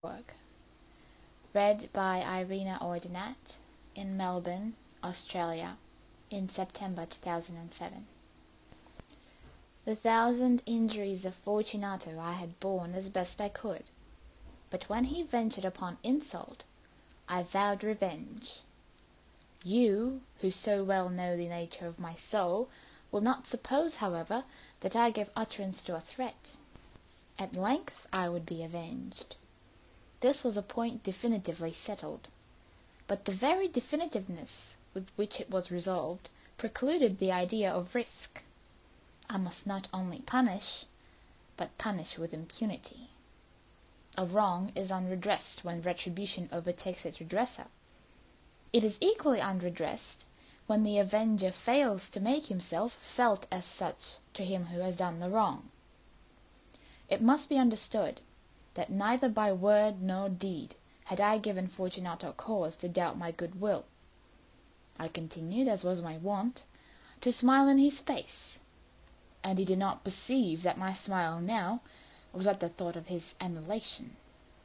Work. Read by Irina Ordinat in Melbourne, Australia, in September 2007. The 1,000 injuries of Fortunato I had borne as best I could, but when he ventured upon insult, I vowed revenge. You, who so well know the nature of my soul, will not suppose, however, that I gave utterance to a threat. At length I would be avenged. This was a point definitively settled, but the very definitiveness with which it was resolved precluded the idea of risk. I must not only punish, but punish with impunity. A wrong is unredressed when retribution overtakes its redresser. It is equally unredressed when the avenger fails to make himself felt as such to him who has done the wrong. It must be understood that neither by word nor deed had I given Fortunato cause to doubt my good will. I continued, as was my wont, to smile in his face, and he did not perceive that my smile now was at the thought of his emulation.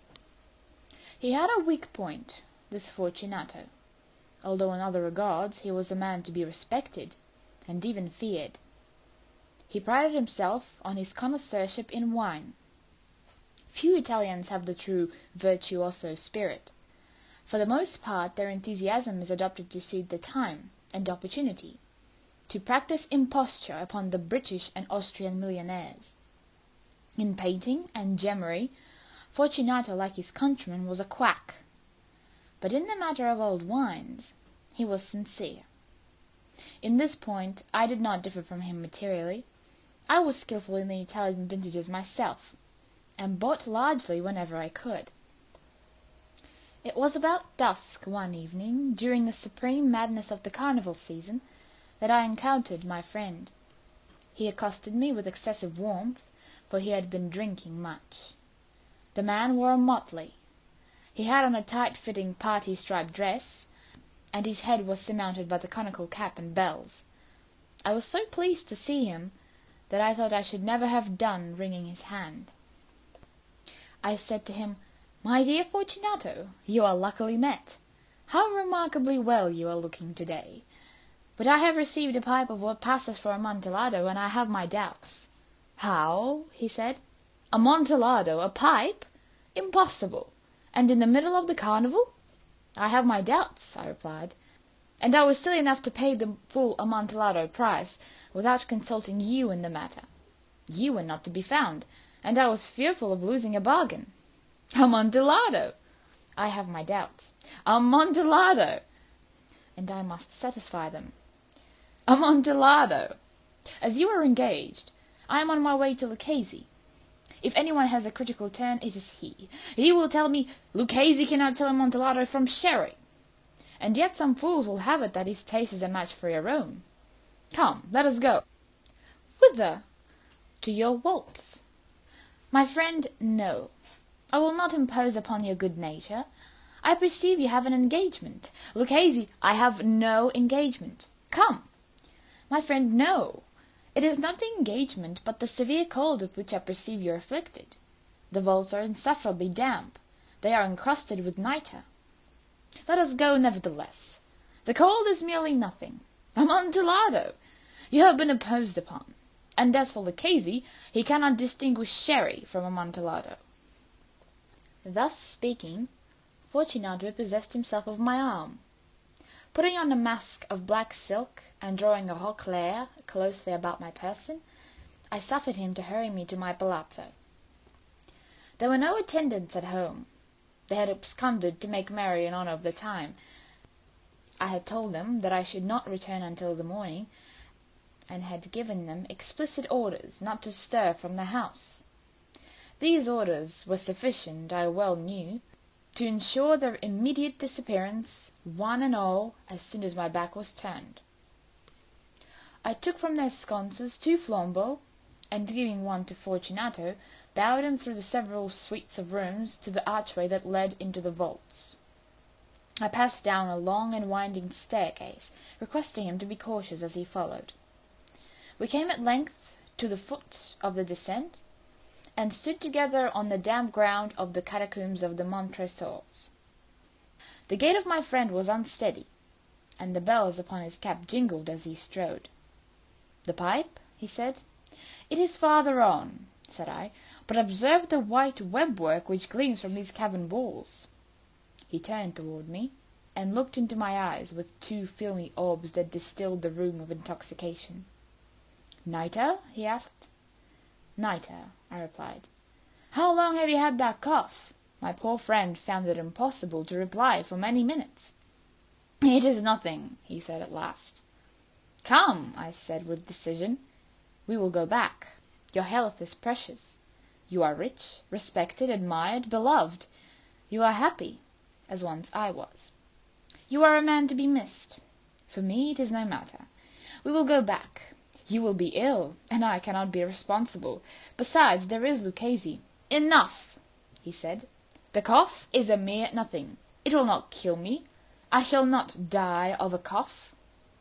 He had a weak point, this Fortunato, although in other regards he was a man to be respected, and even feared. He prided himself on his connoisseurship in wine. Few Italians have the true virtuoso spirit. For the most part their enthusiasm is adopted to suit the time and opportunity, to practice imposture upon the British and Austrian millionaires. In painting and gemmery, Fortunato, like his countrymen, was a quack, but in the matter of old wines he was sincere. In this point I did not differ from him materially. I was skilful in the Italian vintages myself, and bought largely whenever I could. It was about dusk one evening, during the supreme madness of the carnival season, that I encountered my friend. He accosted me with excessive warmth, for he had been drinking much. The man wore a motley. He had on a tight-fitting party-striped dress, and his head was surmounted by the conical cap and bells. I was so pleased to see him that I thought I should never have done wringing his hand. I said to him, "My dear Fortunato, you are luckily met. How remarkably well you are looking to-day. But I have received a pipe of what passes for Amontillado, and I have my doubts." "How?" he said. "Amontillado, a pipe? Impossible! And in the middle of the carnival?" "I have my doubts," I replied, "and I was silly enough to pay the full Amontillado price without consulting you in the matter. You were not to be found, and I was fearful of losing a bargain. Amontillado! I have my doubts. Amontillado! And I must satisfy them. Amontillado! As you are engaged, I am on my way to Lucchese. If anyone has a critical turn, it is he. He will tell me Lucchese cannot tell Amontillado from sherry. And yet some fools will have it that his taste is a match for your own. Come, let us go." "Whither?" "To your waltz." "My friend, no. I will not impose upon your good nature. I perceive you have an engagement. Lucchese, I have no engagement. Come." "My friend, no. It is not the engagement, but the severe cold with which I perceive you are afflicted. The vaults are insufferably damp. They are encrusted with nitre." "Let us go, nevertheless. The cold is merely nothing. Amontillado! You have been imposed upon. And as for Lucchese, he cannot distinguish sherry from Amontillado." Thus speaking, Fortunato possessed himself of my arm. Putting on a mask of black silk, and drawing a roquelaire closely about my person, I suffered him to hurry me to my palazzo. There were no attendants at home. They had absconded to make merry in honour of the time. I had told them that I should not return until the morning, and had given them explicit orders not to stir from the house. These orders were sufficient, I well knew, to ensure their immediate disappearance, one and all, as soon as my back was turned. I took from their sconces 2 flambeaux, and giving one to Fortunato, bowed him through the several suites of rooms to the archway that led into the vaults. I passed down a long and winding staircase, requesting him to be cautious as he followed. We came at length to the foot of the descent, and stood together on the damp ground of the catacombs of the Montresors. The gait of my friend was unsteady, and the bells upon his cap jingled as he strode. "The pipe?" he said. "It is farther on," said I, "but observe the white web-work which gleams from these cavern walls." He turned toward me, and looked into my eyes with two filmy orbs that distilled the rheum of intoxication. "Nitre?" he asked. "Nitre," I replied. "How long have you had that cough?" My poor friend found it impossible to reply for many minutes. "It is nothing," he said at last. "Come," I said with decision, "we will go back. Your health is precious. You are rich, respected, admired, beloved. You are happy, as once I was. You are a man to be missed. For me it is no matter. We will go back. You will be ill, and I cannot be responsible. Besides, there is Luchesi." "Enough," he said. "The cough is a mere nothing. It will not kill me. I shall not die of a cough."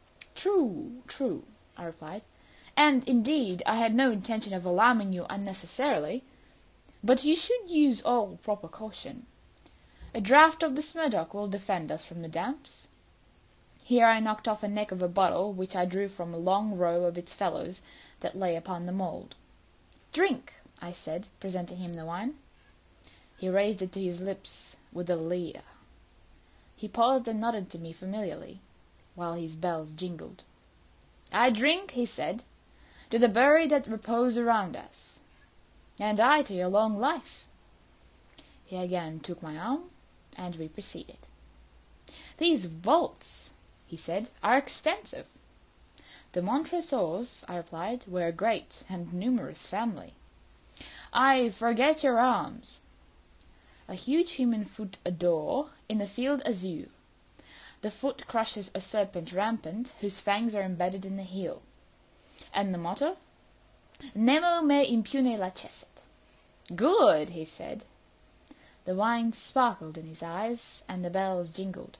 "True, true," I replied. "And, indeed, I had no intention of alarming you unnecessarily. But you should use all proper caution. A draught of the Medoc will defend us from the damps." Here I knocked off a neck of a bottle which I drew from a long row of its fellows that lay upon the mould. "Drink," I said, presenting him the wine. He raised it to his lips with a leer. He paused and nodded to me familiarly, while his bells jingled. "I drink," he said, "to the buried that repose around us." "And I to your long life." He again took my arm, and we proceeded. "These vaults," he said, "are extensive." "The Montresors," I replied, "were a great and numerous family." "I forget your arms." "A huge human foot adore, in the field azure. The foot crushes a serpent rampant, whose fangs are embedded in the heel." "And the motto?" "Nemo me impune lacessit." "Good," he said. The wine sparkled in his eyes, and the bells jingled.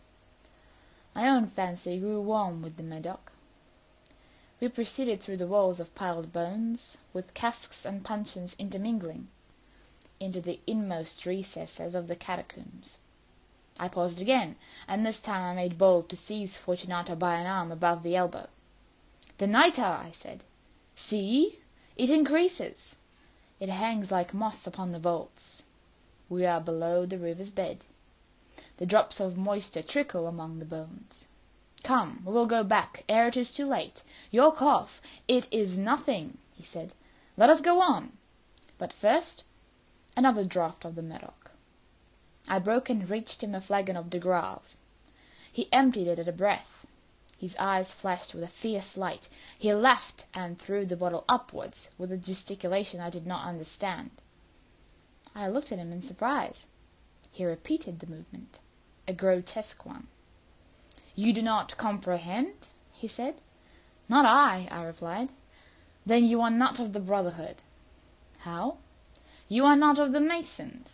My own fancy grew warm with the Medoc. We proceeded through the walls of piled bones, with casks and puncheons intermingling, into the inmost recesses of the catacombs. I paused again, and this time I made bold to seize Fortunato by an arm above the elbow. "The nitre," I said. "See! It increases. It hangs like moss upon the vaults. We are below the river's bed. The drops of moisture trickle among the bones. Come, we will go back ere it is too late. Your cough, it is nothing," he said. "Let us go on. But first, another draught of the Medoc." I broke and reached him a flagon of De Grave. He emptied it at a breath. His eyes flashed with a fierce light. He laughed and threw the bottle upwards with a gesticulation I did not understand. I looked at him in surprise. He repeated the movement, a grotesque one. "You do not comprehend?" he said. "Not I," I replied. "Then you are not of the Brotherhood." "How?" "You are not of the Masons."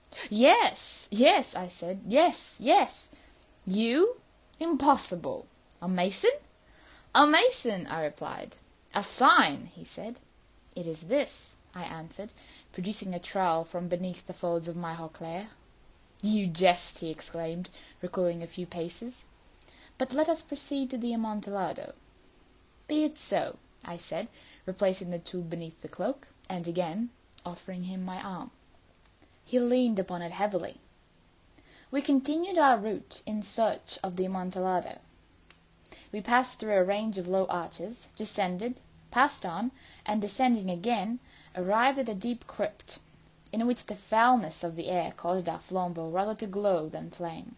"Yes, yes," I said. "Yes, yes." "You? Impossible. A Mason?" "A Mason," I replied. "A sign," he said. "It is this," I answered, producing a trowel from beneath the folds of my roquelaire. "You jest," he exclaimed, recoiling a few paces. "But let us proceed to the Amontillado." "Be it so," I said, replacing the tool beneath the cloak, and again offering him my arm. He leaned upon it heavily. We continued our route in search of the Amontillado. We passed through a range of low arches, descended, passed on, and descending again, arrived at a deep crypt, in which the foulness of the air caused our flambeaux rather to glow than flame.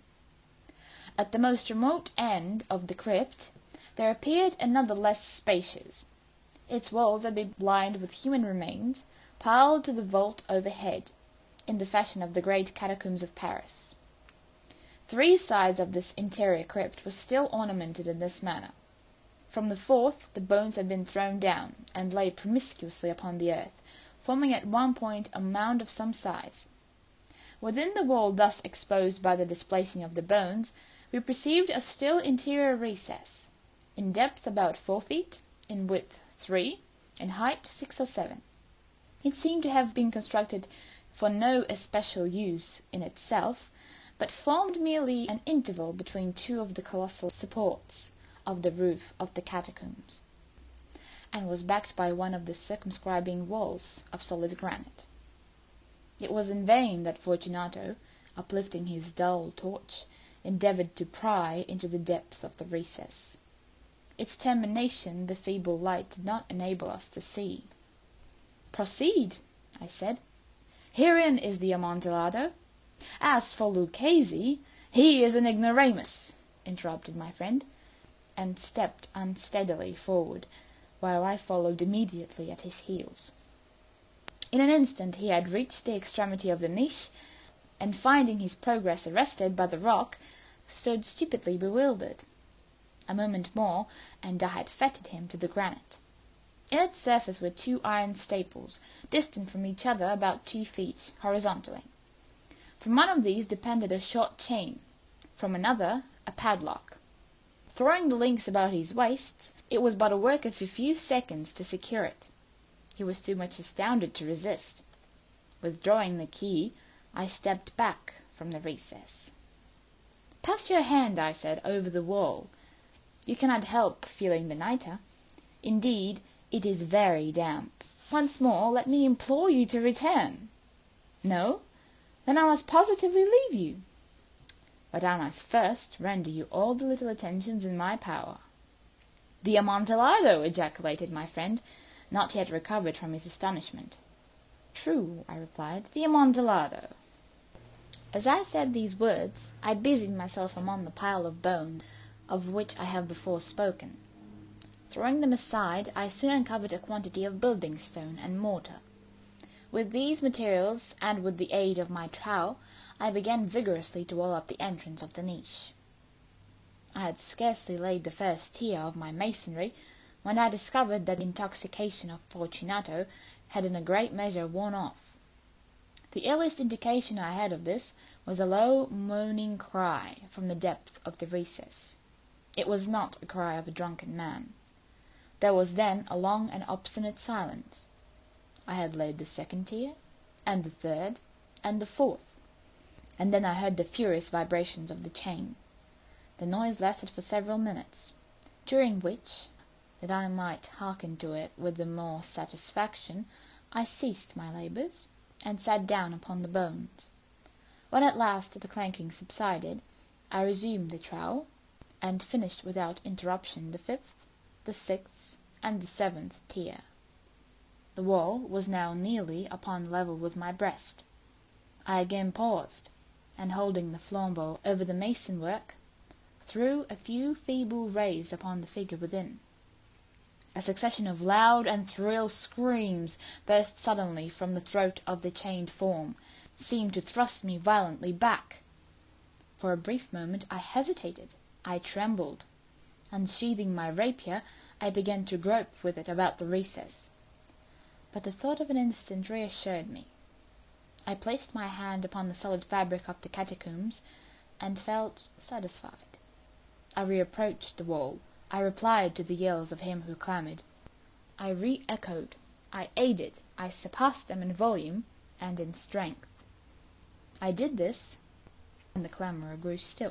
At the most remote end of the crypt there appeared another less spacious. Its walls had been lined with human remains, piled to the vault overhead, in the fashion of the great catacombs of Paris. 3 sides of this interior crypt were still ornamented in this manner. From the 4th the bones had been thrown down, and lay promiscuously upon the earth, forming at one point a mound of some size. Within the wall thus exposed by the displacing of the bones, we perceived a still interior recess, in depth about 4 feet, in width 3, in height 6 or 7. It seemed to have been constructed for no especial use in itself, but formed merely an interval between two of the colossal supports of the roof of the catacombs, and was backed by one of the circumscribing walls of solid granite. It was in vain that Fortunato, uplifting his dull torch, endeavoured to pry into the depth of the recess. Its termination the feeble light did not enable us to see. "Proceed," I said. "Herein is the Amontillado. As for Lucchesi, he is an ignoramus," interrupted my friend, and stepped unsteadily forward, while I followed immediately at his heels. In an instant he had reached the extremity of the niche, and finding his progress arrested by the rock, stood stupidly bewildered. A moment more, and I had fettered him to the granite. In its surface were two iron staples, distant from each other about 2 feet, horizontally. From one of these depended a short chain, from another a padlock. Throwing the links about his waist, it was but a work of a few seconds to secure it. He was too much astounded to resist. Withdrawing the key, I stepped back from the recess. "Pass your hand," I said, "over the wall. You cannot help feeling the nitre. Indeed, it is very damp. Once more, let me implore you to return." "No? Then I must positively leave you." "But I must first render you all the little attentions in my power." "The Amontillado!" ejaculated my friend, not yet recovered from his astonishment. "True," I replied, "the Amontillado." As I said these words, I busied myself among the pile of bones of which I have before spoken. Throwing them aside, I soon uncovered a quantity of building stone and mortar. With these materials, and with the aid of my trowel, I began vigorously to wall up the entrance of the niche. I had scarcely laid the first tier of my masonry, when I discovered that the intoxication of Fortunato had in a great measure worn off. The earliest indication I had of this was a low moaning cry from the depth of the recess. It was not a cry of a drunken man. There was then a long and obstinate silence. I had laid the second tier, and the third, and the fourth, and then I heard the furious vibrations of the chain. The noise lasted for several minutes, during which, that I might hearken to it with the more satisfaction, I ceased my labours, and sat down upon the bones. When at last the clanking subsided, I resumed the trowel, and finished without interruption the 5th, the 6th, and the 7th tier. The wall was now nearly upon a level with my breast. I again paused, and holding the flambeau over the mason work, threw a few feeble rays upon the figure within. A succession of loud and shrill screams burst suddenly from the throat of the chained form, seemed to thrust me violently back. For a brief moment I hesitated, I trembled. Unsheathing my rapier, I began to grope with it about the recess. But the thought of an instant reassured me. I placed my hand upon the solid fabric of the catacombs, and felt satisfied. I reapproached the wall. I replied to the yells of him who clamoured. I re-echoed, I aided, I surpassed them in volume and in strength. I did this, and the clamour grew still.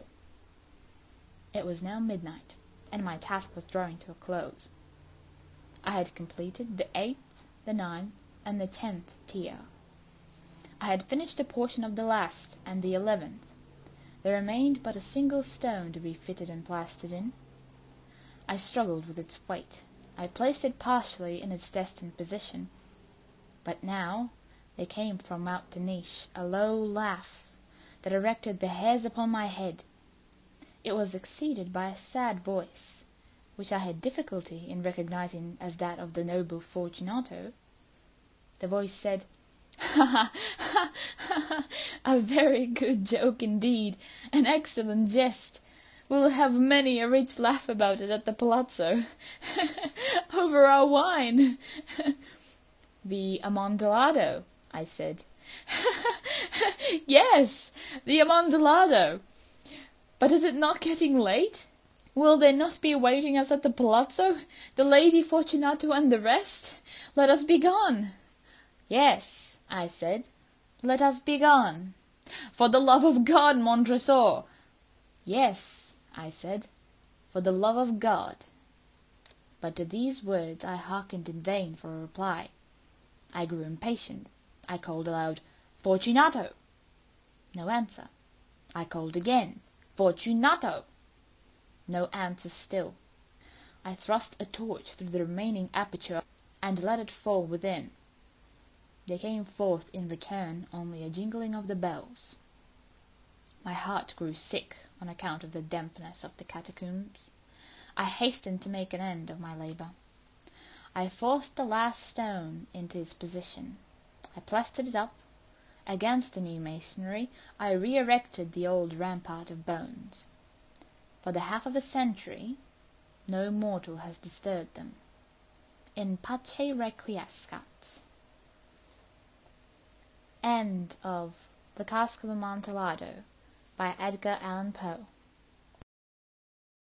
It was now midnight, and my task was drawing to a close. I had completed the 8th, the 9th, and the 10th tier. I had finished a portion of the last and the 11th. There remained but a single stone to be fitted and plastered in. I struggled with its weight. I placed it partially in its destined position. But now there came from out the niche a low laugh that erected the hairs upon my head. It was succeeded by a sad voice, which I had difficulty in recognizing as that of the noble Fortunato. The voice said, "Ha, ha, ha, a very good joke indeed, an excellent jest. We'll have many a rich laugh about it at the palazzo, over our wine." "The Amontillado," I said. "Yes, the Amontillado. But is it not getting late? Will they not be awaiting us at the palazzo, the Lady Fortunato and the rest? Let us be gone." "Yes," I said, "let us be gone." "For the love of God, Montresor!" "Yes," I said, "for the love of God." But to these words I hearkened in vain for a reply. I grew impatient. I called aloud, "Fortunato!" No answer. I called again, "Fortunato!" No answer still. I thrust a torch through the remaining aperture and let it fall within. There came forth in return only a jingling of the bells. My heart grew sick on account of the dampness of the catacombs. I hastened to make an end of my labour. I forced the last stone into its position. I plastered it up. Against the new masonry I re-erected the old rampart of bones. For the half of a century no mortal has disturbed them. In pace requiescat. End of The Cask of Amontillado by Edgar Allan Poe.